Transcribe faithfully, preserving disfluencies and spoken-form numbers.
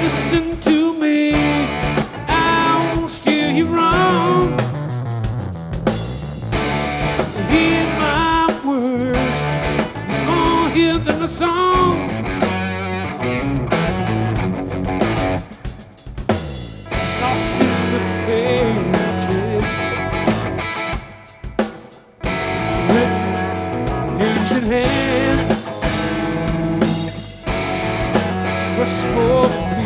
listen to me, I won't steer you wrong. Hear my words, it's more here than a song. Lost in the pages, written ancient hand, quest for